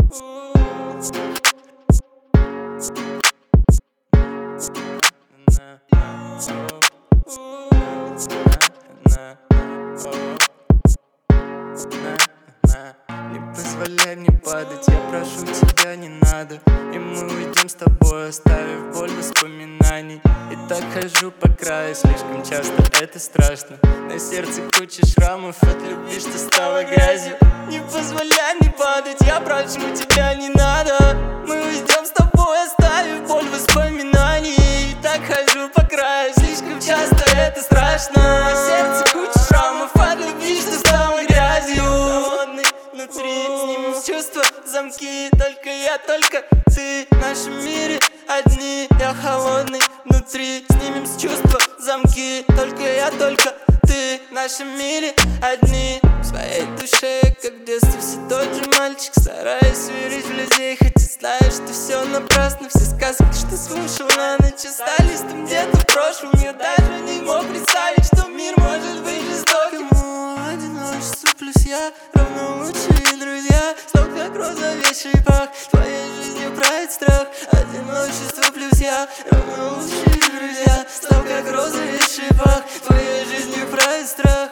Не позволяй мне падать, я прошу тебя, не надо. И мы уйдем с тобой, оставив боль воспоминаний. И так хожу по краю, слишком часто это страшно. На сердце куча шрамов от любви, что стало грязью. Не позволяй мне падать, я прошу тебя, не надо. Мы уйдем с тобой, оставив боль воспоминаний. И так хожу по краю, слишком часто это страшно. На сердце куча шрамов от любви, что стало грязью. Холодный внутри, снимем с чувства замки. Только я, только ты в нашем мире одни. Я холодный внутри, снимем с чувства замки. Только я, только ты в нашем мире одни. В своей душе, как в детстве, все тот же мальчик. Стараюсь верить в людей, хотя знаю, что все напрасно. Все сказки, что слушал на ночь, остались там где-то в прошлом. Я даже не мог представить, что мир может быть жестоким. Одиночество плюс я равно лучшие друзья. Снова как роза вешай пах, твоей жизнью правит страх. Одиночество плюс я равно лучшие друзья. Снова как роза вешай пах, твоей жизнью правит страх.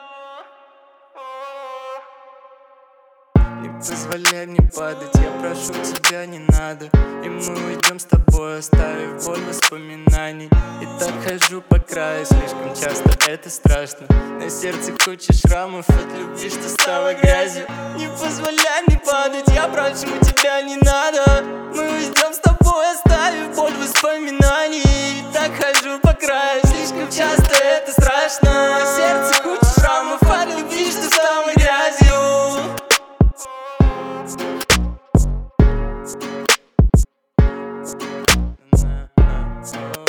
Не позволяй мне падать, я прошу тебя, не надо. И мы уйдем с тобой, оставив боль воспоминаний. И так хожу по краю, слишком часто это страшно. На сердце куча шрамов от любви, что стало грязью. Не позволяй мне падать, я прошу тебя, не надо. Мы уйдем с тобой, оставив боль воспоминаний. И так хожу по краю, слишком часто это страшно. На сердце куча шрамов от любви, что стало грязью. Oh